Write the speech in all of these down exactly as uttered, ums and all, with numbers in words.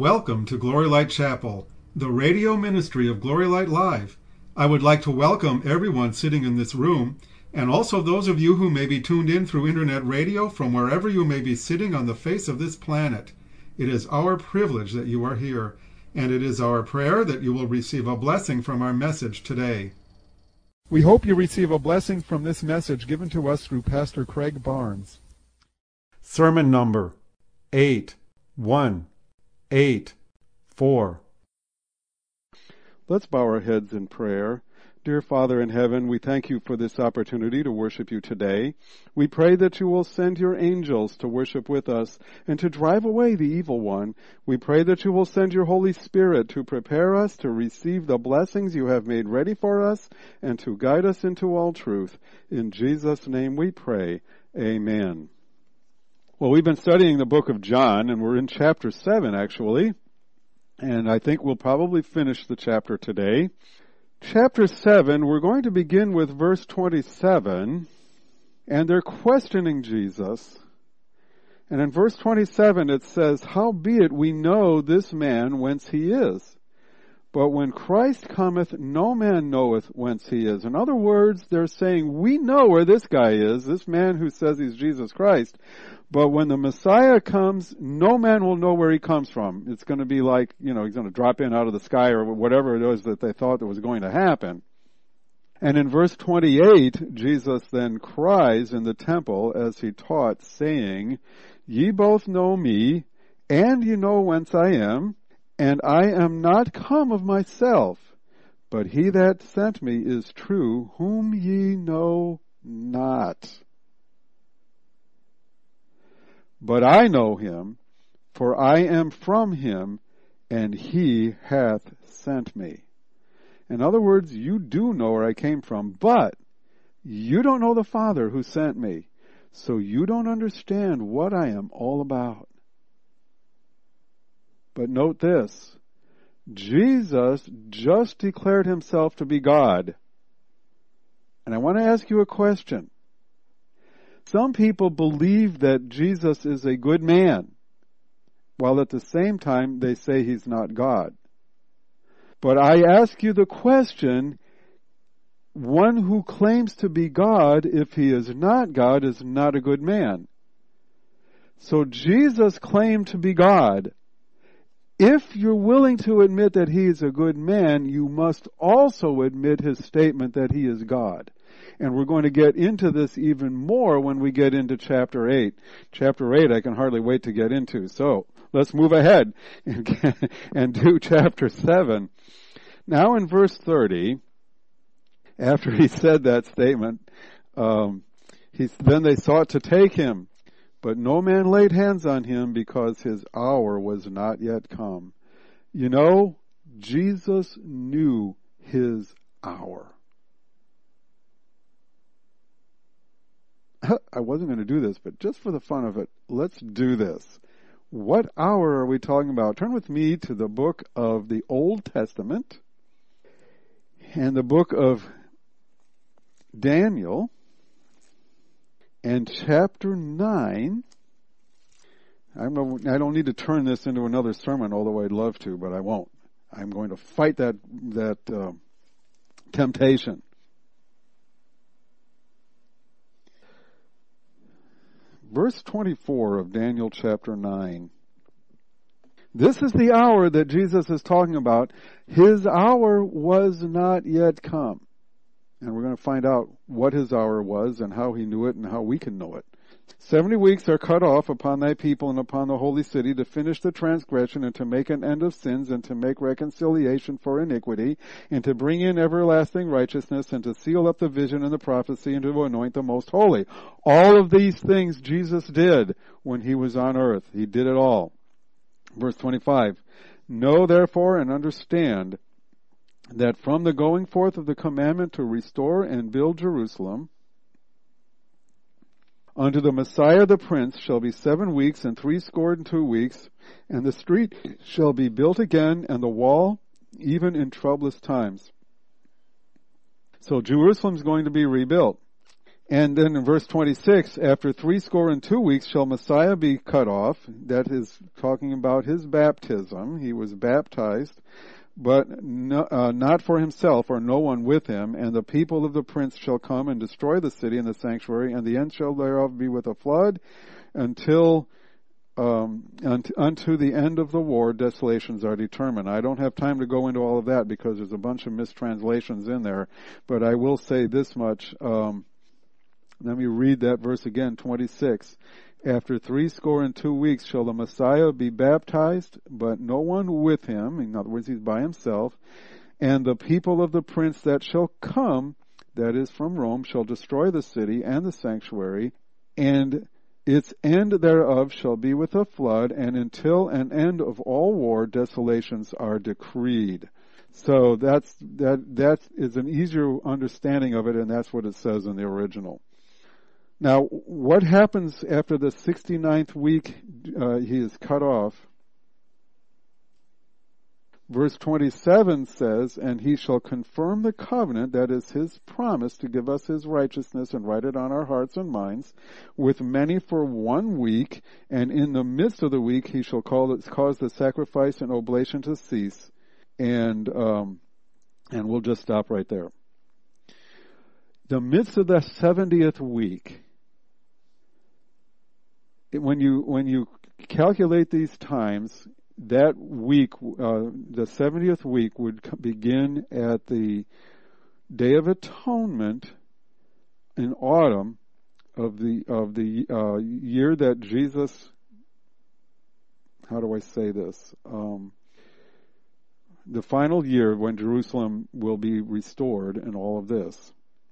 Welcome to Glory Light Chapel, the radio ministry of Glory Light Live. I would like to welcome everyone sitting in this room, and also those of you who may be tuned in through internet radio from wherever you may be sitting on the face of this planet. It is our privilege that you are here, and it is our prayer that you will receive a blessing from our message today. We hope you receive a blessing from this message given to us through Pastor Craig Barnes. Sermon number eight one eight four. Let's bow our heads in prayer. Dear Father in heaven, we thank you for this opportunity to worship you today. We pray that you will send your angels to worship with us and to drive away the evil one. We pray that you will send your Holy Spirit to prepare us to receive the blessings you have made ready for us and to guide us into all truth. In Jesus' name we pray. Amen. Well, we've been studying the book of John, and we're in chapter seven, actually. And I think we'll probably finish the chapter today. Chapter seven, we're going to begin with verse twenty-seven, and they're questioning Jesus. And in verse twenty-seven it says, "Howbeit we know this man whence he is. But when Christ cometh, no man knoweth whence he is." In other words, they're saying, we know where this guy is, this man who says he's Jesus Christ. But when the Messiah comes, no man will know where he comes from. It's going to be like, you know, he's going to drop in out of the sky or whatever it was that they thought that was going to happen. And in verse twenty-eight, Jesus then cries in the temple as he taught, saying, "Ye both know me, and ye know whence I am, and I am not come of myself, but he that sent me is true, whom ye know not. But I know him, for I am from him, and he hath sent me." In other words, you do know where I came from, but you don't know the Father who sent me, so you don't understand what I am all about. But note this, Jesus just declared himself to be God. And I want to ask you a question. Some people believe that Jesus is a good man, while at the same time they say he's not God. But I ask you the question, one who claims to be God, if he is not God, is not a good man. So Jesus claimed to be God. If you're willing to admit that he is a good man, you must also admit his statement that he is God. And we're going to get into this even more when we get into chapter eight. Chapter eight I can hardly wait to get into. So let's move ahead and, and do chapter seven. Now in verse thirty, after he said that statement, um, he, then they sought to take him. But no man laid hands on him because his hour was not yet come. You know, Jesus knew his hour. I wasn't going to do this, but just for the fun of it, let's do this. What hour are we talking about? Turn with me to the book of the Old Testament and the book of Daniel and chapter nine. I'm a, I don't need to turn this into another sermon, although I'd love to, but I won't. I'm going to fight that, that uh, temptation. Verse twenty-four of Daniel chapter nine. This is the hour that Jesus is talking about. His hour was not yet come. And we're going to find out what his hour was and how he knew it and how we can know it. Seventy weeks are cut off upon thy people and upon the holy city to finish the transgression and to make an end of sins and to make reconciliation for iniquity and to bring in everlasting righteousness and to seal up the vision and the prophecy and to anoint the most holy. All of these things Jesus did when he was on earth. He did it all. Verse twenty-five. Know therefore and understand that from the going forth of the commandment to restore and build Jerusalem unto the Messiah the Prince shall be seven weeks and threescore and two weeks, and the street shall be built again, and the wall even in troublous times. So Jerusalem's going to be rebuilt. And then in verse twenty-six, after threescore and two weeks shall Messiah be cut off. That is talking about his baptism. He was baptized, but no, uh, not for himself, or no one with him. And the people of the prince shall come and destroy the city and the sanctuary, and the end shall thereof be with a flood, until um, unto the end of the war desolations are determined. I don't have time to go into all of that because there's a bunch of mistranslations in there, but I will say this much. Um, Let me read that verse again, twenty-six. After threescore and two weeks shall the Messiah be baptized, but no one with him. In other words, he's by himself. And the people of the prince that shall come, that is from Rome, shall destroy the city and the sanctuary, and its end thereof shall be with a flood, and until an end of all war, desolations are decreed. So that's, that, that is an easier understanding of it, and that's what it says in the original. Now, what happens after the sixty-ninth week uh, he is cut off? Verse twenty-seven says, and he shall confirm the covenant, that is his promise to give us his righteousness and write it on our hearts and minds, with many for one week, and in the midst of the week he shall call it, cause the sacrifice and oblation to cease. And, um, and we'll just stop right there. The midst of the seventieth week, when you, when you calculate these times, that week, uh, the seventieth week would begin at the Day of Atonement in autumn of the, of the, uh, year that Jesus, how do I say this? Um, the final year when Jerusalem will be restored and all of this.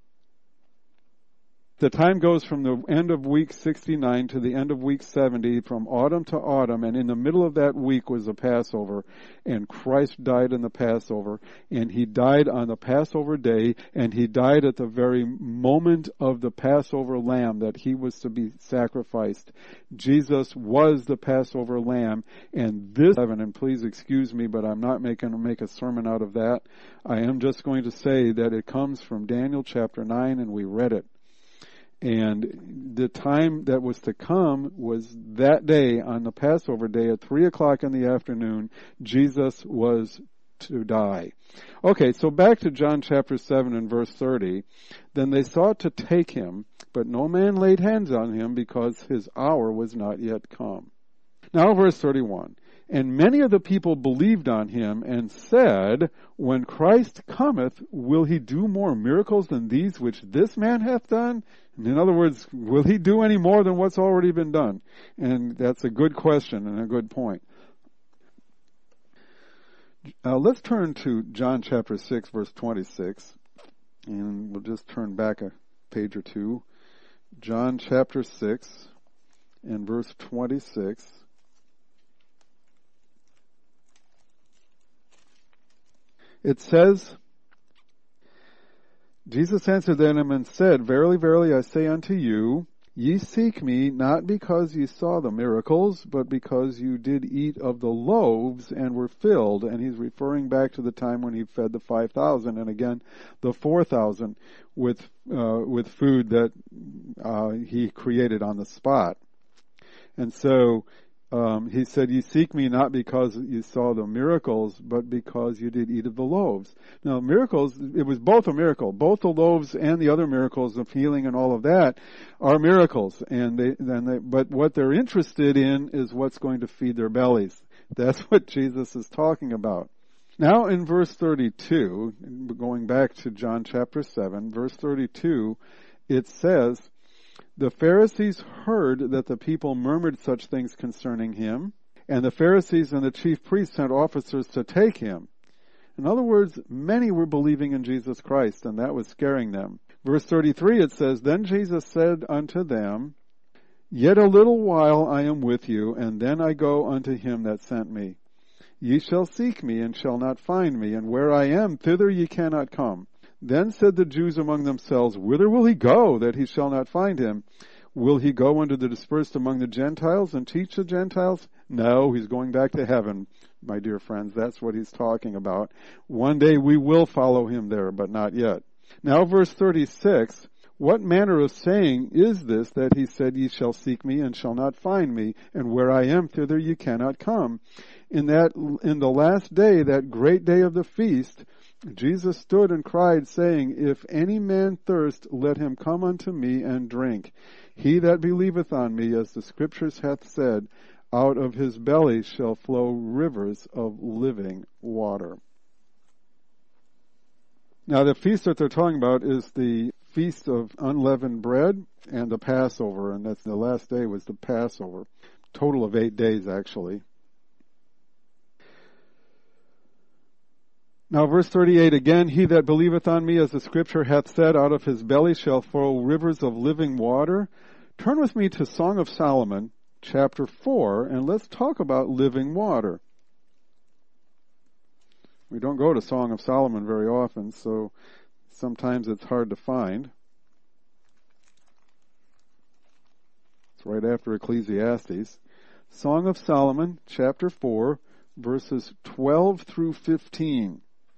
The time goes from the end of week sixty-nine to the end of week seventy, from autumn to autumn, and in the middle of that week was the Passover, and Christ died in the Passover, and he died on the Passover day, and he died at the very moment of the Passover lamb that he was to be sacrificed. Jesus was the Passover lamb, and this, and please excuse me, but I'm not making to make a sermon out of that. I am just going to say that it comes from Daniel chapter nine, and we read it. And the time that was to come was that day, on the Passover day at three o'clock in the afternoon, Jesus was to die. Okay, so back to John chapter seven and verse thirty. Then they sought to take him, but no man laid hands on him because his hour was not yet come. Now verse thirty-one. And many of the people believed on him and said, when Christ cometh, will he do more miracles than these which this man hath done? In other words, will he do any more than what's already been done? And that's a good question and a good point. Uh, let's turn to John chapter six, verse twenty-six. And we'll just turn back a page or two. John chapter six and verse twenty-six. It says, Jesus answered them and said, verily, verily, I say unto you, ye seek me not because ye saw the miracles, but because you did eat of the loaves and were filled. And he's referring back to the time when he fed the five thousand, and again the four thousand with uh, with food that uh, he created on the spot. And so Um, he said, ye seek me not because you saw the miracles, but because you did eat of the loaves. Now, miracles, it was both a miracle. Both the loaves and the other miracles of healing and all of that are miracles. And they, then they, but what they're interested in is what's going to feed their bellies. That's what Jesus is talking about. Now in verse thirty-two, going back to John chapter seven, verse thirty-two, it says, the Pharisees heard that the people murmured such things concerning him, and the Pharisees and the chief priests sent officers to take him. In other words, many were believing in Jesus Christ, and that was scaring them. Verse thirty-three, it says, then Jesus said unto them, yet a little while I am with you, and then I go unto him that sent me. Ye shall seek me, and shall not find me, and where I am, thither ye cannot come. Then said the Jews among themselves, whither will he go, that he shall not find him? Will he go unto the dispersed among the Gentiles and teach the Gentiles? No, he's going back to heaven, my dear friends. That's what he's talking about. One day we will follow him there, but not yet. Now verse thirty-six, What manner of saying is this, that he said, ye shall seek me and shall not find me, and where I am, thither ye cannot come? In that, in the last day, that great day of the feast, Jesus stood and cried, saying, If any man thirst, let him come unto me and drink. He that believeth on me, as the Scriptures hath said, out of his belly shall flow rivers of living water. Now the feast that they're talking about is the Feast of Unleavened Bread and the Passover, and that's the last day was the Passover. Total of eight days, actually. Now verse thirty-eight, again, he that believeth on me, as the Scripture hath said, out of his belly shall flow rivers of living water. Turn with me to Song of Solomon, chapter four, and let's talk about living water. We don't go to Song of Solomon very often, so sometimes it's hard to find. It's right after Ecclesiastes. Song of Solomon, chapter four, verses twelve through fifteen.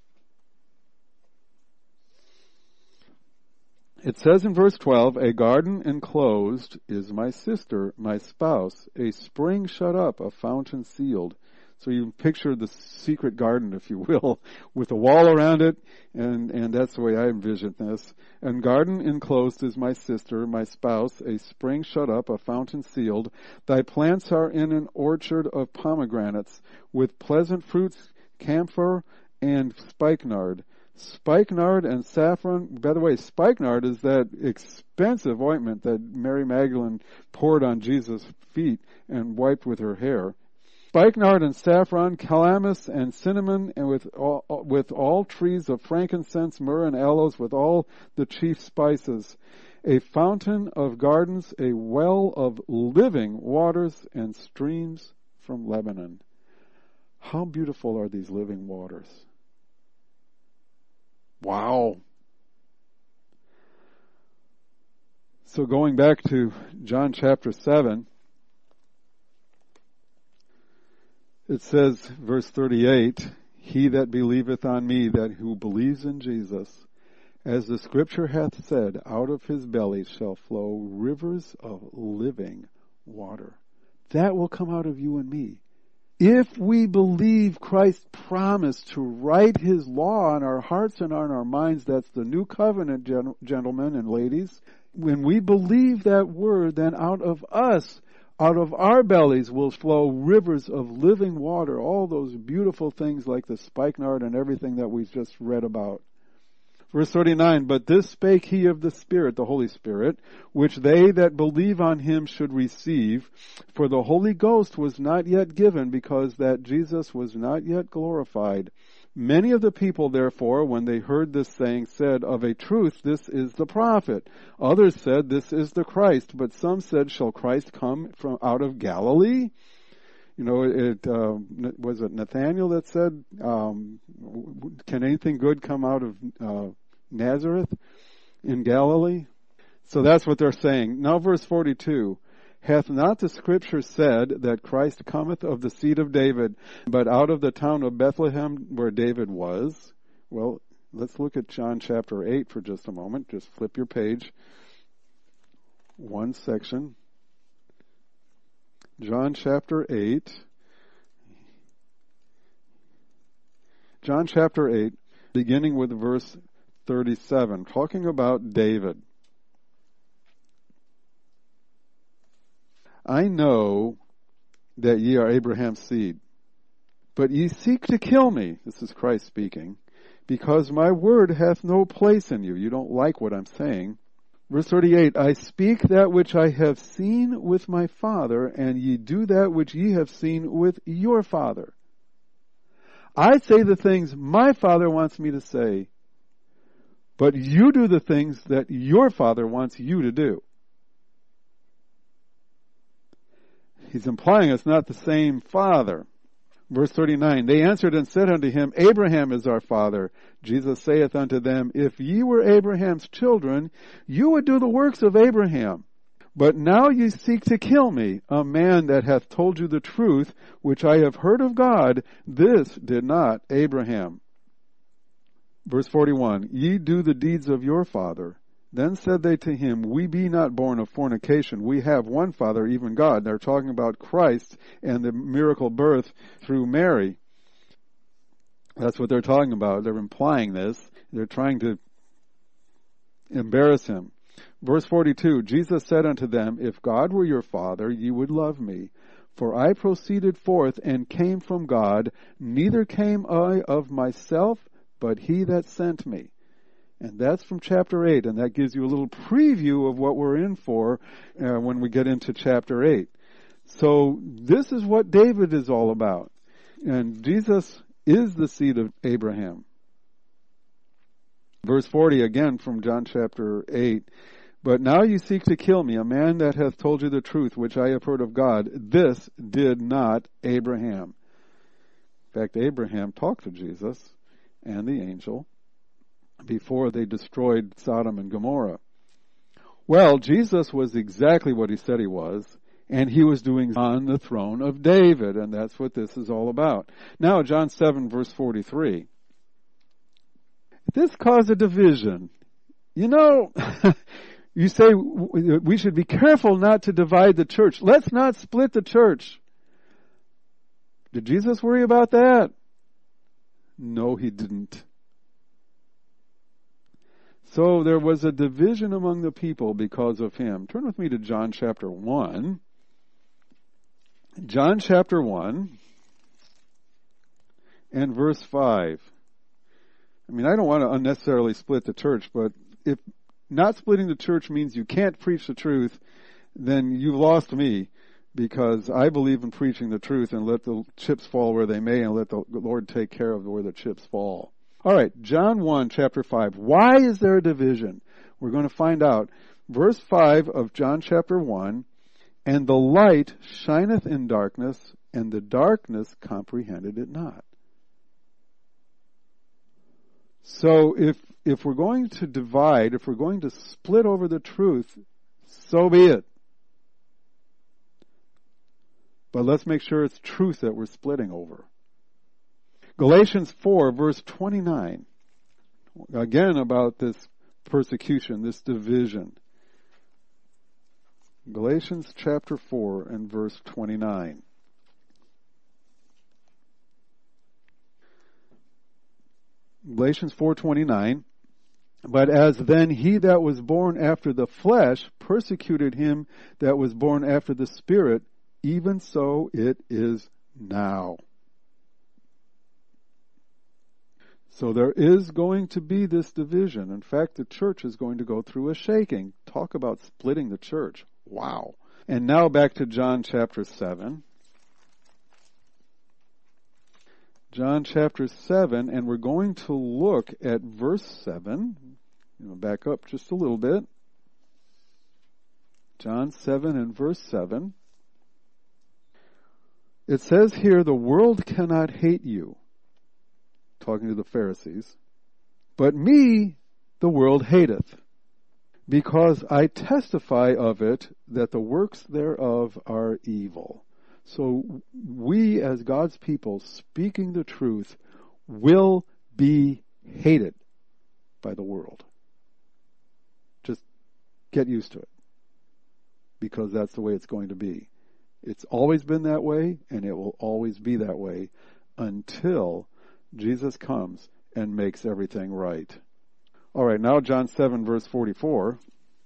It says in verse twelve, A garden enclosed is my sister, my spouse, a spring shut up, a fountain sealed. So you picture the secret garden, if you will, with a wall around it, and, and that's the way I envision this. And garden enclosed is my sister, my spouse, a spring shut up, a fountain sealed. Thy plants are in an orchard of pomegranates, with pleasant fruits, camphor, and spikenard. Spikenard and saffron. By the way, spikenard is that expensive ointment that Mary Magdalene poured on Jesus' feet and wiped with her hair. Spikenard and saffron, calamus and cinnamon, and with all, with all trees of frankincense, myrrh, and aloes, with all the chief spices. A fountain of gardens, a well of living waters, and streams from Lebanon. How beautiful are these living waters? Wow. So going back to John chapter seven, it says, verse thirty-eight, He that believeth on me, that who believes in Jesus, as the Scripture hath said, out of his belly shall flow rivers of living water. That will come out of you and me. If we believe Christ's promise to write his law on our hearts and on our minds, that's the new covenant, gentlemen and ladies. When we believe that word, then out of us, out of our bellies will flow rivers of living water, all those beautiful things like the spikenard and everything that we've just read about. Verse thirty-nine, But this spake he of the Spirit, the Holy Spirit, which they that believe on him should receive, for the Holy Ghost was not yet given, because that Jesus was not yet glorified. Many of the people, therefore, when they heard this saying, said, Of a truth, this is the prophet. Others said, This is the Christ. But some said, Shall Christ come from out of Galilee? You know, it uh, was it Nathaniel that said, um, "Can anything good come out of uh, Nazareth in Galilee?" So that's what they're saying. Now, verse forty-two. Hath not the Scripture said that Christ cometh of the seed of David, but out of the town of Bethlehem where David was? Well, let's look at John chapter eight for just a moment. Just flip your page. One section. John chapter eight. John chapter eight, beginning with verse thirty-seven, talking about David. I know that ye are Abraham's seed, but ye seek to kill me, this is Christ speaking, because my word hath no place in you. You don't like what I'm saying. Verse thirty-eight, I speak that which I have seen with my Father, and ye do that which ye have seen with your father. I say the things my Father wants me to say, but you do the things that your father wants you to do. He's implying it's not the same Father. Verse thirty-nine, they answered and said unto him, Abraham is our father. Jesus saith unto them, If ye were Abraham's children, you would do the works of Abraham. But now ye seek to kill me, a man that hath told you the truth, which I have heard of God. This did not Abraham. Verse forty-one, ye do the deeds of your father. Then said they to him, we be not born of fornication. We have one Father, even God. They're talking about Christ and the miracle birth through Mary. That's what they're talking about. They're implying this. They're trying to embarrass him. Verse forty-two, Jesus said unto them, if God were your Father, ye would love me. For I proceeded forth and came from God, neither came I of myself, but he that sent me. And that's from chapter eight, and that gives you a little preview of what we're in for uh, when we get into chapter eight. So this is what David is all about. And Jesus is the seed of Abraham. Verse forty again from John chapter eight. But now you seek to kill me, a man that hath told you the truth, which I have heard of God. This did not Abraham. In fact, Abraham talked to Jesus and the angel before they destroyed Sodom and Gomorrah. Well, Jesus was exactly what he said he was, and he was doing on the throne of David, and that's what this is all about. Now, John seven, verse forty-three. This caused a division. You know, you say we should be careful not to divide the church. Let's not split the church. Did Jesus worry about that? No, he didn't. So there was a division among the people because of him. Turn with me to John chapter one. John chapter one and verse five. I mean, I don't want to unnecessarily split the church, but if not splitting the church means you can't preach the truth, then you've lost me, because I believe in preaching the truth and let the chips fall where they may and let the Lord take care of where the chips fall. All right, John one, chapter five. Why is there a division? We're going to find out. Verse five of John chapter one, and the light shineth in darkness, and the darkness comprehended it not. So if if we're going to divide, if we're going to split over the truth, so be it. But let's make sure it's truth that we're splitting over. Galatians four, verse twenty-nine. Again about this persecution, this division. Galatians chapter four and verse twenty-nine. Galatians four twenty-nine. But as then he that was born after the flesh persecuted him that was born after the Spirit, even so it is now. So there is going to be this division. In fact, the church is going to go through a shaking. Talk about splitting the church. Wow. And now back to John chapter seven. John chapter seven, and we're going to look at verse seven. You know, back up just a little bit. John seven and verse seven. It says here, the world cannot hate you. Talking to the Pharisees. But me the world hateth, because I testify of it that the works thereof are evil. So we as God's people speaking the truth will be hated by the world. Just get used to it, because that's the way it's going to be. It's always been that way, and it will always be that way until Jesus comes and makes everything right. All right, now John seven, verse forty-four.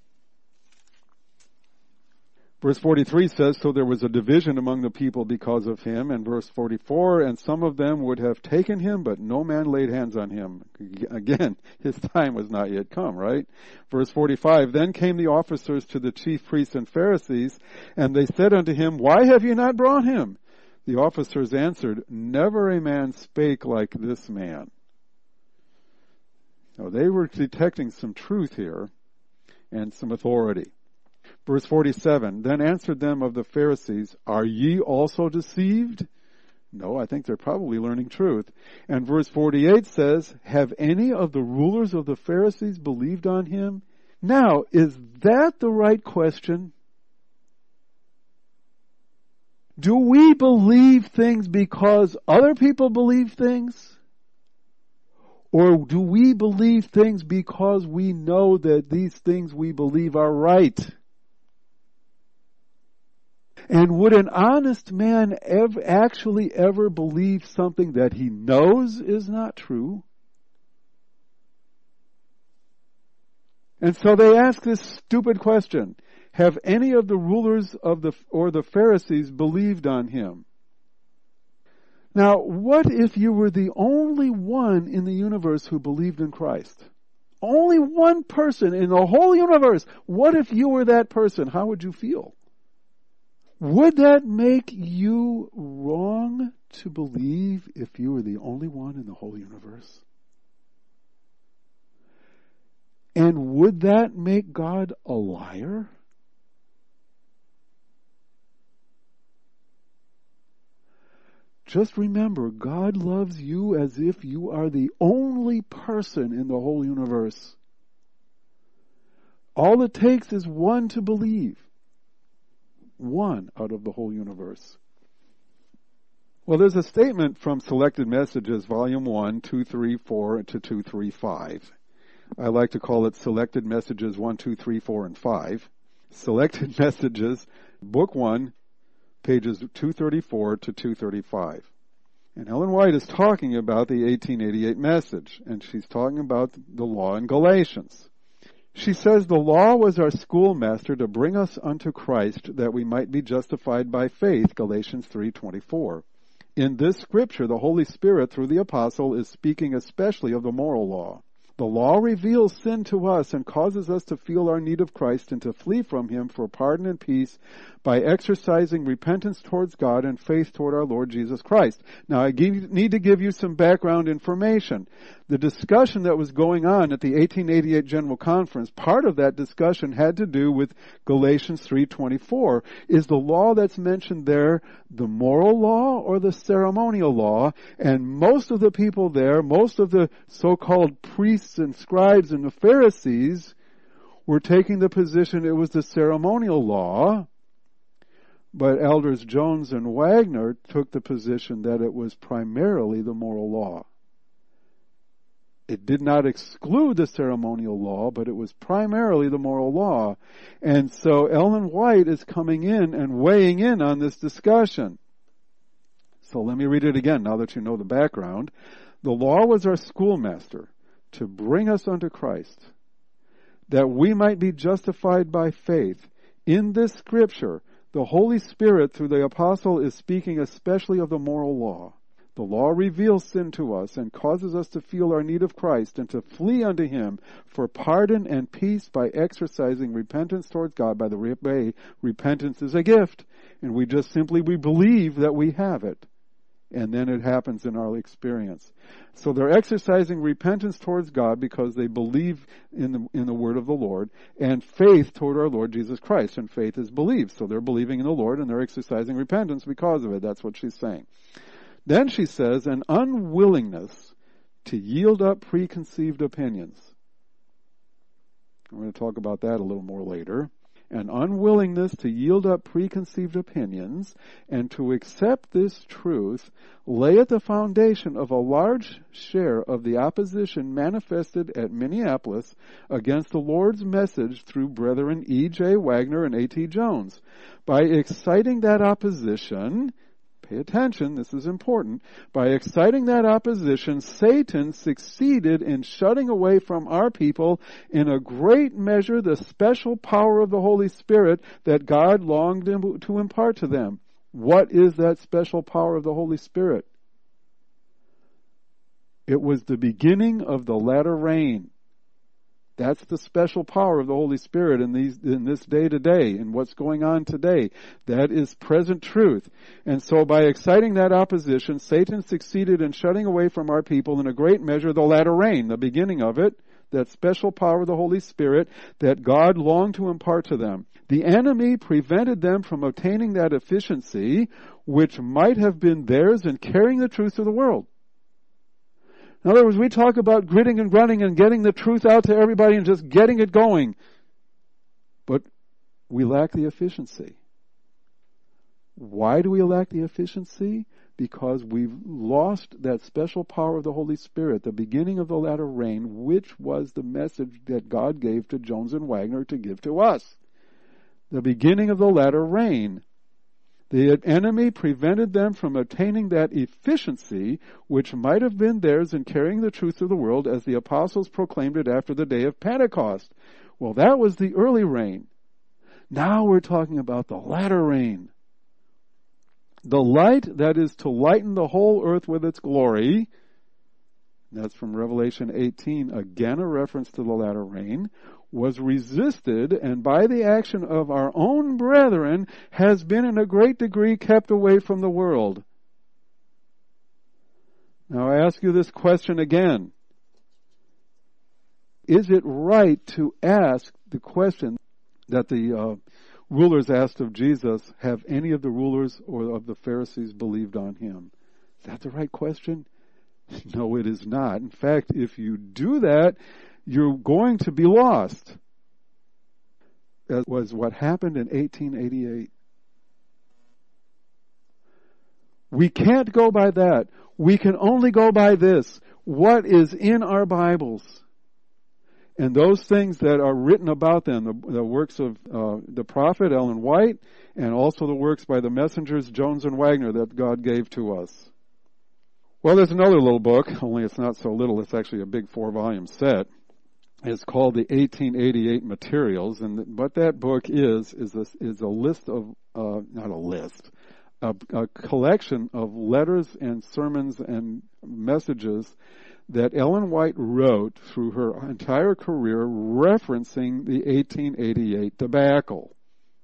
Verse forty-three says, so there was a division among the people because of him. And verse forty-four, and some of them would have taken him, but no man laid hands on him. Again, his time was not yet come, right? Verse forty-five, then came the officers to the chief priests and Pharisees, and they said unto him, why have you not brought him? The officers answered, never a man spake like this man. Now, they were detecting some truth here and some authority. Verse forty-seven, then answered them of the Pharisees, are ye also deceived? No, I think they're probably learning truth. And verse forty-eight says, have any of the rulers of the Pharisees believed on him? Now, is that the right question? Do we believe things because other people believe things? Or do we believe things because we know that these things we believe are right? And would an honest man ever, actually ever believe something that he knows is not true? And so they ask this stupid question. Have any of the rulers of the, or the Pharisees believed on him? Now, what if you were the only one in the universe who believed in Christ? Only one person in the whole universe. What if you were that person? How would you feel? Would that make you wrong to believe if you were the only one in the whole universe? And would that make God a liar? Just remember, God loves you as if you are the only person in the whole universe. All it takes is one to believe. One out of the whole universe. Well, there's a statement from Selected Messages, Volume one, two thirty-four to two thirty-five. I like to call it Selected Messages one, two, three, four, and five. Selected Messages, Book one, pages two thirty-four to two thirty-five. And Ellen White is talking about the eighteen eighty-eight message, and she's talking about the law in Galatians. She says, the law was our schoolmaster to bring us unto Christ that we might be justified by faith, Galatians three twenty-four. In this scripture, the Holy Spirit, through the apostle, is speaking especially of the moral law. The law reveals sin to us and causes us to feel our need of Christ and to flee from Him for pardon and peace by exercising repentance towards God and faith toward our Lord Jesus Christ. Now, I need to give you some background information. The discussion that was going on at the eighteen eighty-eight General Conference, part of that discussion had to do with Galatians three twenty-four. Is the law that's mentioned there the moral law or the ceremonial law? And most of the people there, most of the so-called priests and scribes and the Pharisees were taking the position it was the ceremonial law. But Elders Jones and Wagner took the position that it was primarily the moral law. It did not exclude the ceremonial law, but it was primarily the moral law. And so Ellen White is coming in and weighing in on this discussion. So let me read it again now that you know the background. The law was our schoolmaster to bring us unto Christ, that we might be justified by faith. In this scripture, the Holy Spirit, through the apostle, is speaking especially of the moral law. The law reveals sin to us and causes us to feel our need of Christ and to flee unto Him for pardon and peace by exercising repentance towards God. By the way, repentance is a gift, and we just simply, we believe that we have it. And then it happens in our experience. So they're exercising repentance towards God because they believe in the, in the word of the Lord, and faith toward our Lord Jesus Christ. And faith is belief. So they're believing in the Lord and they're exercising repentance because of it. That's what she's saying. Then she says, an unwillingness to yield up preconceived opinions. We're going to talk about that a little more later. An unwillingness to yield up preconceived opinions and to accept this truth lay at the foundation of a large share of the opposition manifested at Minneapolis against the Lord's message through Brethren E J Wagner and A T Jones. By exciting that opposition, pay attention, this is important. By exciting that opposition, Satan succeeded in shutting away from our people in a great measure the special power of the Holy Spirit that God longed to impart to them. What is that special power of the Holy Spirit? It was the beginning of the latter rain. That's the special power of the Holy Spirit in these, in this day to day, and what's going on today. That is present truth. And so by exciting that opposition, Satan succeeded in shutting away from our people in a great measure the latter rain, the beginning of it, that special power of the Holy Spirit that God longed to impart to them. The enemy prevented them from obtaining that efficiency which might have been theirs in carrying the truth to the world. In other words, we talk about gritting and grunting and getting the truth out to everybody and just getting it going. But we lack the efficiency. Why do we lack the efficiency? because we've lost that special power of the Holy Spirit, the beginning of the latter rain, which was the message that God gave to Jones and Wagner to give to us. The beginning of the latter rain. The enemy prevented them from attaining that efficiency which might have been theirs in carrying the truth of the world as the apostles proclaimed it after the day of Pentecost. Well, that was the early rain. Now we're talking about the latter rain. The light that is to lighten the whole earth with its glory, that's from Revelation eighteen, again a reference to the latter rain, was resisted, and by the action of our own brethren has been in a great degree kept away from the world. Now I ask you this question again. Is it right to ask the question that the uh, rulers asked of Jesus, have any of the rulers or of the Pharisees believed on him? Is that the right question? No, it is not. In fact, if you do that, you're going to be lost. That was what happened in eighteen eighty-eight. We can't go by that. We can only go by this. What is in our Bibles? And those things that are written about them, the, the works of uh, the prophet Ellen White, and also the works by the messengers Jones and Wagner that God gave to us. Well, there's another little book, only it's not so little, it's actually a big four-volume set. It's called the eighteen eighty-eight Materials, and what that book is, is a, is a list of, uh, not a list, a, a collection of letters and sermons and messages that Ellen White wrote through her entire career referencing the eighteen eighty-eight debacle,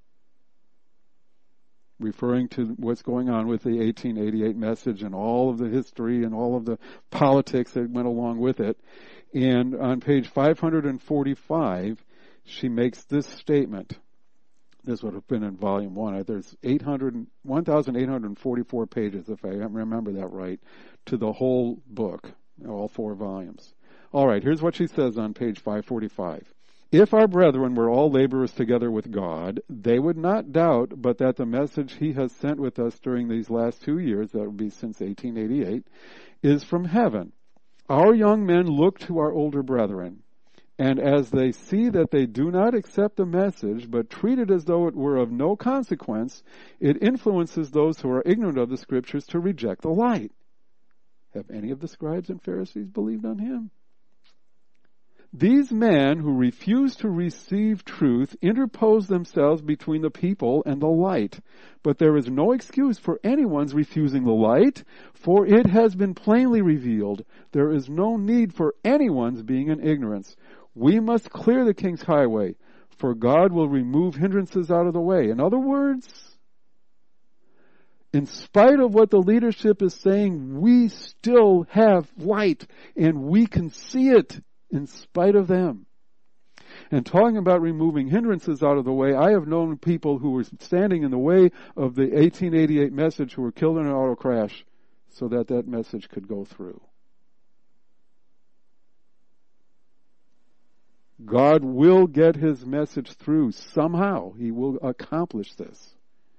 referring to what's going on with the eighteen eighty-eight message and all of the history and all of the politics that went along with it. And on page five hundred forty-five, she makes this statement. This would have been in volume one. There's eight hundred, one thousand eight hundred forty-four pages, if I remember that right, to the whole book, all four volumes. All right, here's what she says on page five forty-five. If our brethren were all laborers together with God, they would not doubt but that the message he has sent with us during these last two years, that would be since eighteen eighty-eight, is from heaven. Our young men look to our older brethren, and as they see that they do not accept the message, but treat it as though it were of no consequence, it influences those who are ignorant of the Scriptures to reject the light. Have any of the scribes and Pharisees believed on him? These men who refuse to receive truth interpose themselves between the people and the light. But there is no excuse for anyone's refusing the light, for it has been plainly revealed. There is no need for anyone's being in ignorance. We must clear the king's highway, for God will remove hindrances out of the way. In other words, in spite of what the leadership is saying, we still have light, and we can see it in spite of them. And talking about removing hindrances out of the way, I have known people who were standing in the way of the eighteen eighty-eight message who were killed in an auto crash so that that message could go through. God will get his message through somehow. He will accomplish this.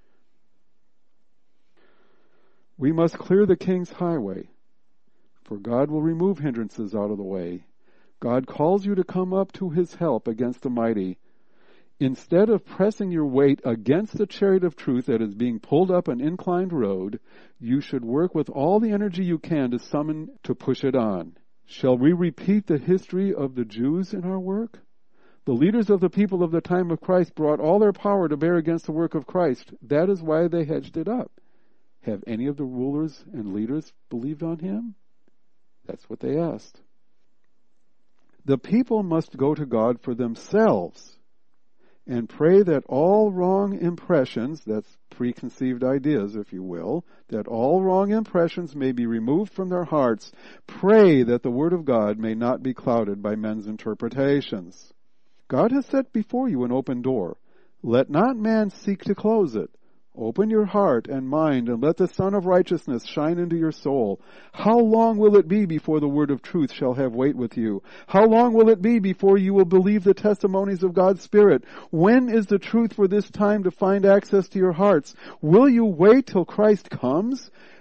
We must clear the king's highway, for God will remove hindrances out of the way. God calls you to come up to his help against the mighty. Instead of pressing your weight against the chariot of truth that is being pulled up an inclined road, you should work with all the energy you can to summon to push it on. Shall we repeat the history of the Jews in our work? The leaders of the people of the time of Christ brought all their power to bear against the work of Christ. That is why they hedged it up. Have any of the rulers and leaders believed on him? That's what they asked. The people must go to God for themselves and pray that all wrong impressions, that's preconceived ideas, if you will, that all wrong impressions may be removed from their hearts. Pray that the Word of God may not be clouded by men's interpretations. God has set before you an open door. Let not man seek to close it. Open your heart and mind and let the Sun of Righteousness shine into your soul. How long will it be before the word of truth shall have weight with you? How long will it be before you will believe the testimonies of God's Spirit? When is the truth for this time to find access to your hearts? Will you wait till Christ comes?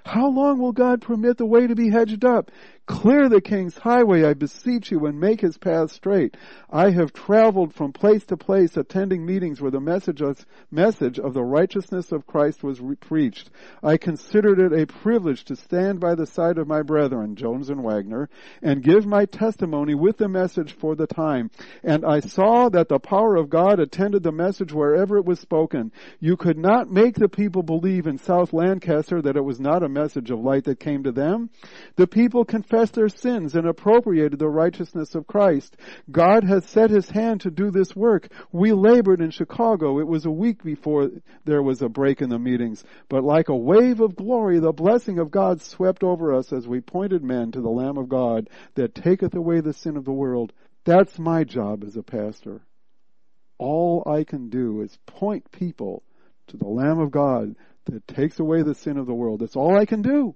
How long will God permit the way to be hedged up? Clear the king's highway, I beseech you, and make his path straight. I have traveled from place to place, attending meetings where the message of, message of the righteousness of Christ was re- preached. I considered it a privilege to stand by the side of my brethren, Jones and Wagner, and give my testimony with the message for the time. And I saw that the power of God attended the message wherever it was spoken. You could not make the people believe in South Lancaster that it was not a message of light that came to them. The people confessed their sins and appropriated the righteousness of Christ. God has set his hand to do this work. We labored in Chicago. It was a week before there was a break in the meetings. But like a wave of glory, the blessing of God swept over us as we pointed men to the Lamb of God that taketh away the sin of the world. That's my job as a pastor. All I can do is point people to the Lamb of God that takes away the sin of the world. That's all I can do.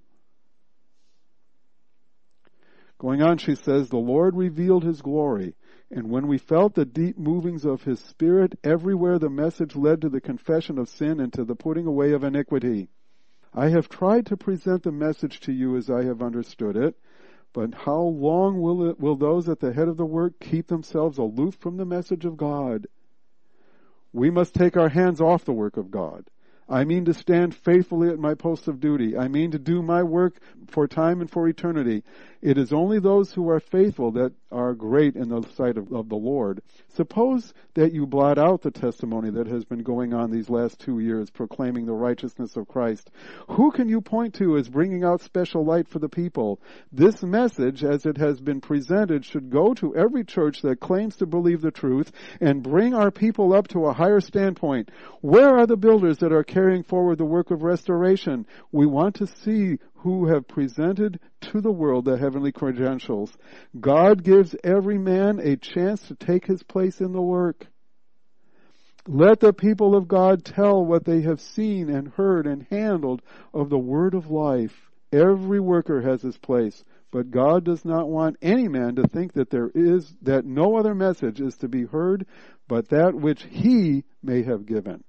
Going on, she says, the Lord revealed his glory, and when we felt the deep movings of his Spirit, everywhere the message led to the confession of sin and to the putting away of iniquity. I have tried to present the message to you as I have understood it, but how long will it, will those at the head of the work keep themselves aloof from the message of God? We must take our hands off the work of God. I mean to stand faithfully at my post of duty. I mean to do my work for time and for eternity. It is only those who are faithful that are great in the sight of, of the Lord. Suppose that you blot out the testimony that has been going on these last two years, proclaiming the righteousness of Christ. Who can you point to as bringing out special light for the people? This message, as it has been presented, should go to every church that claims to believe the truth and bring our people up to a higher standpoint. Where are the builders that are carrying forward the work of restoration? We want to see who have presented to the world the heavenly credentials. God gives every man a chance to take his place in the work. Let the people of God tell what they have seen and heard and handled of the word of life. Every worker has his place, but God does not want any man to think that there is, that no other message is to be heard but that which he may have given.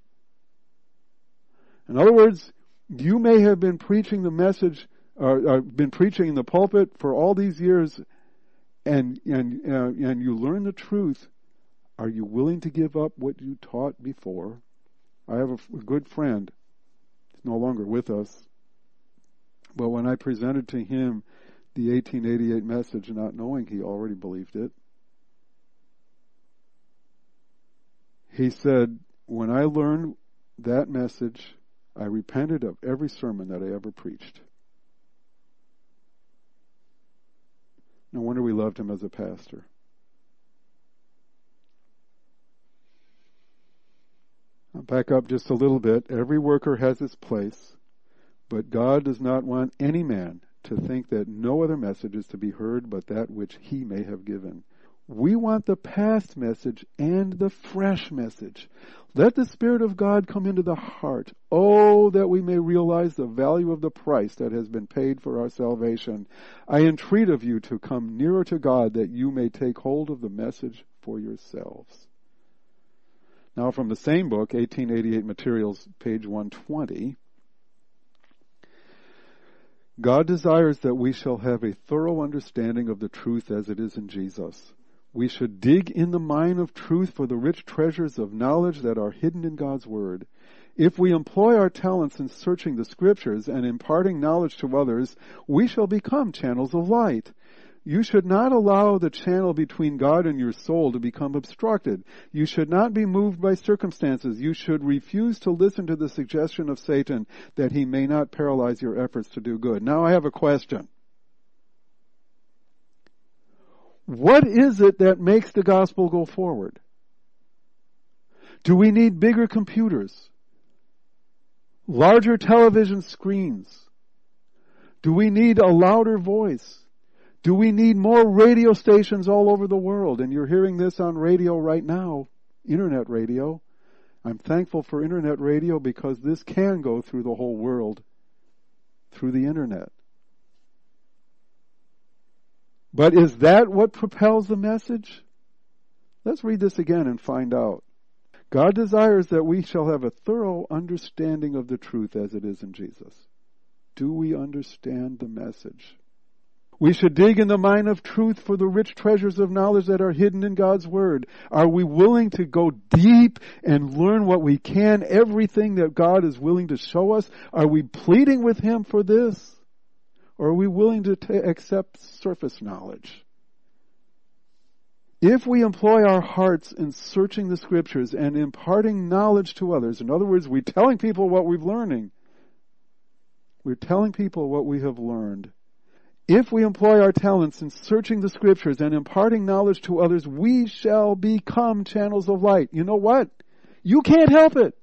In other words, you may have been preaching the message, or, or been preaching in the pulpit for all these years, and and uh, and you learn the truth. Are you willing to give up what you taught before? I have a, a good friend. He's no longer with us. But when I presented to him the eighteen eighty-eight message, not knowing he already believed it, he said, when I learned that message, I repented of every sermon that I ever preached. No wonder we loved him as a pastor. I'll back up just a little bit. Every worker has his place, but God does not want any man to think that no other message is to be heard but that which he may have given. We want the past message and the fresh message. Let the Spirit of God come into the heart. Oh, that we may realize the value of the price that has been paid for our salvation. I entreat of you to come nearer to God that you may take hold of the message for yourselves. Now from the same book, eighteen eighty-eight Materials, page one twenty. God desires that we shall have a thorough understanding of the truth as it is in Jesus. We should dig in the mine of truth for the rich treasures of knowledge that are hidden in God's Word. If we employ our talents in searching the Scriptures and imparting knowledge to others, we shall become channels of light. You should not allow the channel between God and your soul to become obstructed. You should not be moved by circumstances. You should refuse to listen to the suggestion of Satan that he may not paralyze your efforts to do good. Now I have a question. What is it that makes the gospel go forward? Do we need bigger computers? Larger television screens? Do we need a louder voice? Do we need more radio stations all over the world? And you're hearing this on radio right now, internet radio. I'm thankful for internet radio because this can go through the whole world through the internet. But is that what propels the message? Let's read this again and find out. God desires that we shall have a thorough understanding of the truth as it is in Jesus. Do we understand the message? We should dig in the mine of truth for the rich treasures of knowledge that are hidden in God's Word. Are we willing to go deep and learn what we can, everything that God is willing to show us? Are we pleading with Him for this? Or are we willing to t- accept surface knowledge? If we employ our hearts in searching the Scriptures and imparting knowledge to others, in other words, we're telling people what we're learning. We're telling people what we have learned. If we employ our talents in searching the Scriptures and imparting knowledge to others, we shall become channels of light. You know what? You can't help it.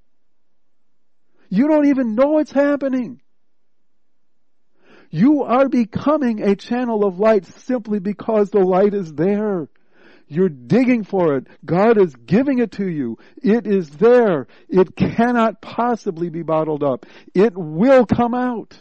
You don't even know it's happening. You are becoming a channel of light simply because the light is there. You're digging for it. God is giving it to you. It is there. It cannot possibly be bottled up. It will come out.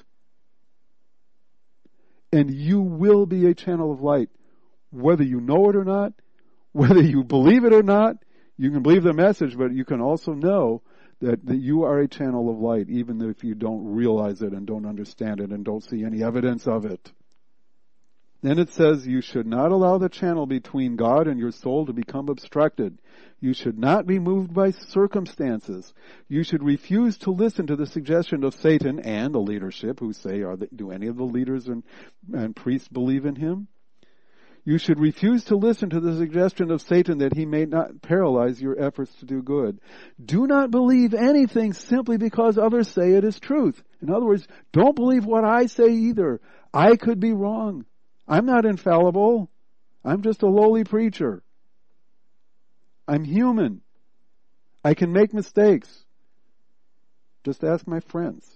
And you will be a channel of light. Whether you know it or not, whether you believe it or not, you can believe the message, but you can also know that, that you are a channel of light, even if you don't realize it and don't understand it and don't see any evidence of it. Then it says, you should not allow the channel between God and your soul to become obstructed. You should not be moved by circumstances. You should refuse to listen to the suggestion of Satan and the leadership who say, are they, do any of the leaders and, and priests believe in him? You should refuse to listen to the suggestion of Satan that he may not paralyze your efforts to do good. Do not believe anything simply because others say it is truth. In other words, don't believe what I say either. I could be wrong. I'm not infallible. I'm just a lowly preacher. I'm human. I can make mistakes. Just ask my friends.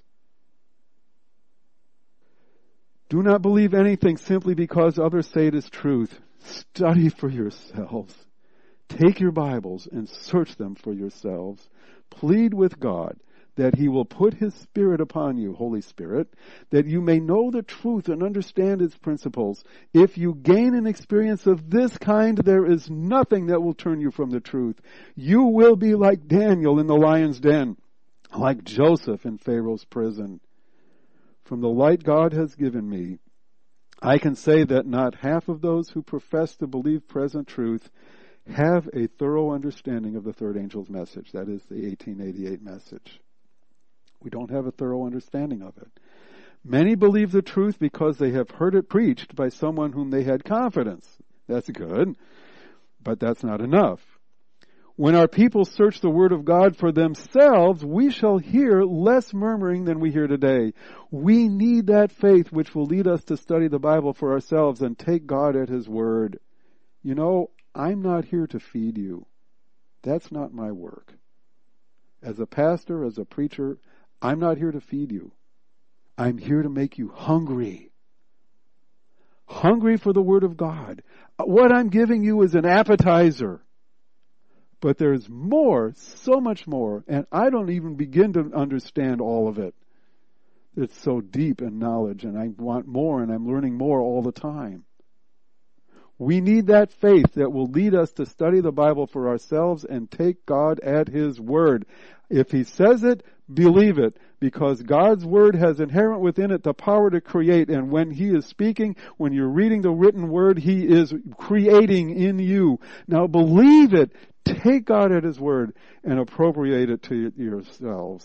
Do not believe anything simply because others say it is truth. Study for yourselves. Take your Bibles and search them for yourselves. Plead with God that He will put His Spirit upon you, Holy Spirit, that you may know the truth and understand its principles. If you gain an experience of this kind, there is nothing that will turn you from the truth. You will be like Daniel in the lion's den, like Joseph in Pharaoh's prison. From the light God has given me, I can say that not half of those who profess to believe present truth have a thorough understanding of the third angel's message. That is the eighteen eighty-eight message. We don't have a thorough understanding of it. Many believe the truth because they have heard it preached by someone whom they had confidence. That's good, but that's not enough. When our people search the Word of God for themselves, we shall hear less murmuring than we hear today. We need that faith which will lead us to study the Bible for ourselves and take God at His Word. You know, I'm not here to feed you. That's not my work. As a pastor, as a preacher, I'm not here to feed you. I'm here to make you hungry. Hungry for the Word of God. What I'm giving you is an appetizer. But there's more, so much more, and I don't even begin to understand all of it. It's so deep in knowledge, and I want more, and I'm learning more all the time. We need that faith that will lead us to study the Bible for ourselves and take God at His Word. If He says it, believe it, because God's Word has inherent within it the power to create, and when He is speaking, when you're reading the written Word, He is creating in you. Now believe it, take God at His Word, and appropriate it to yourselves.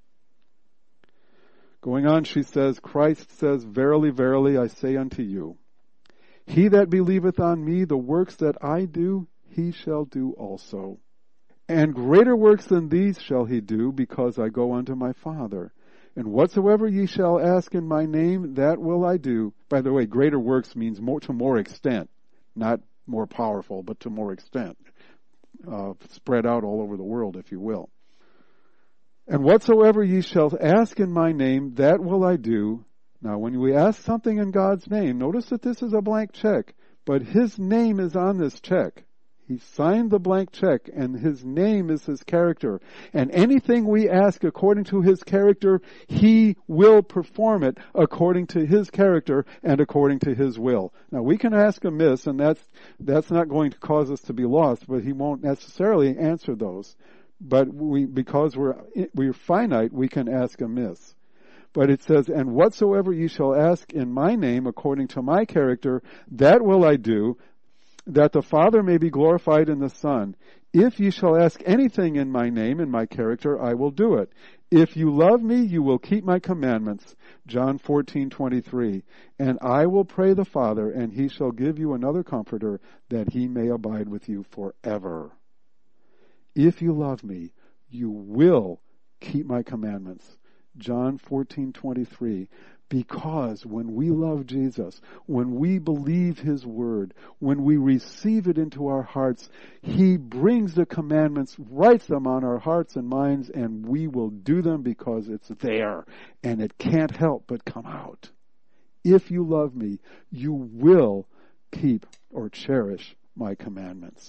Going on, she says, Christ says, Verily, verily, I say unto you, He that believeth on me, the works that I do, he shall do also. And greater works than these shall he do, because I go unto my Father. And whatsoever ye shall ask in my name, that will I do. By the way, greater works means more to more extent, not more powerful, but to more extent. Uh, spread out all over the world, if you will. And whatsoever ye shall ask in my name, that will I do. Now, when we ask something in God's name, notice that this is a blank check, but His name is on this check. He signed the blank check, and His name is His character. And anything we ask according to His character, He will perform it according to His character and according to His will. Now, we can ask amiss, and that's that's not going to cause us to be lost, but He won't necessarily answer those. But we, because we're we're finite, we can ask amiss. But it says, and whatsoever ye shall ask in my name according to my character, that will I do, that the Father may be glorified in the Son. If ye shall ask anything in my name, in my character, I will do it. If you love me, you will keep my commandments. John fourteen twenty-three. And I will pray the Father, and he shall give you another comforter, that he may abide with you forever. If you love me, you will keep my commandments. John fourteen twenty-three. Because when we love Jesus, when we believe his word, when we receive it into our hearts, he brings the commandments, writes them on our hearts and minds, and we will do them because it's there, and it can't help but come out. If you love me, you will keep or cherish my commandments.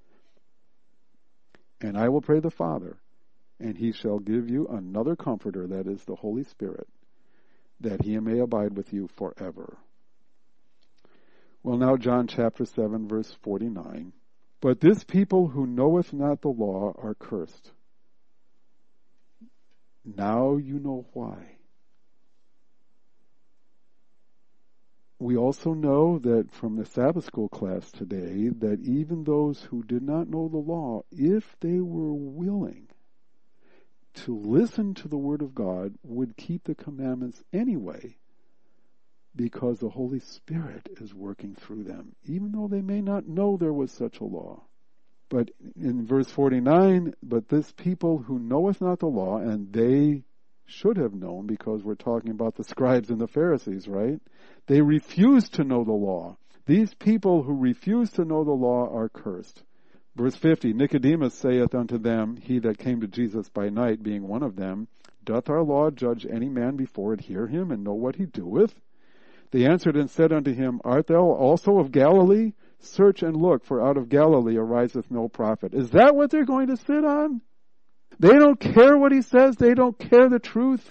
And I will pray the Father, and he shall give you another comforter, that is the Holy Spirit, that he may abide with you forever. Well, now John chapter seven, verse forty-nine. But this people who knoweth not the law are cursed. Now you know why. We also know that from the Sabbath school class today that even those who did not know the law, if they were willing to listen to the Word of God, would keep the commandments anyway, because the Holy Spirit is working through them, even though they may not know there was such a law. But in verse forty-nine, but this people who knoweth not the law, and they should have known, because we're talking about the scribes and the Pharisees, right? They refuse to know the law. These people who refuse to know the law are cursed. Verse fifty, Nicodemus saith unto them, he that came to Jesus by night, being one of them, doth our law judge any man before it hear him, and know what he doeth? They answered and said unto him, art thou also of Galilee? Search and look, for out of Galilee ariseth no prophet. Is that what they're going to sit on? They don't care what he says. They don't care the truth.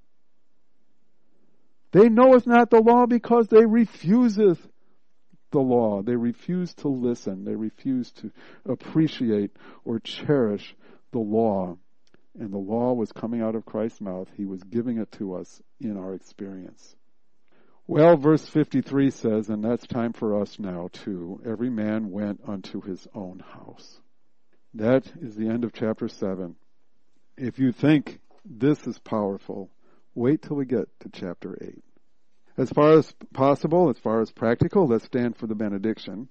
They knoweth not the law because they refuseth the law. They refuse to listen. They refuse to appreciate or cherish the law. And the law was coming out of Christ's mouth. He was giving it to us in our experience. Well, verse fifty-three says, and that's time for us now too, every man went unto his own house. That is the end of chapter seven. If you think this is powerful, wait till we get to chapter eight. As far as possible, as far as practical, let's stand for the benediction.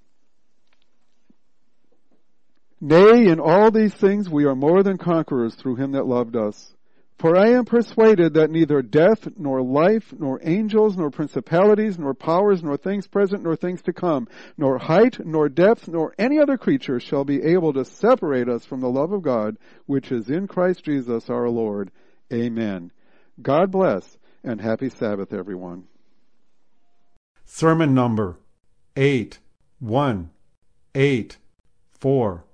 Nay, in all these things we are more than conquerors through him that loved us. For I am persuaded that neither death, nor life, nor angels, nor principalities, nor powers, nor things present, nor things to come, nor height, nor depth, nor any other creature shall be able to separate us from the love of God, which is in Christ Jesus our Lord. Amen. God bless, and happy Sabbath, everyone. Sermon number eight one eight four.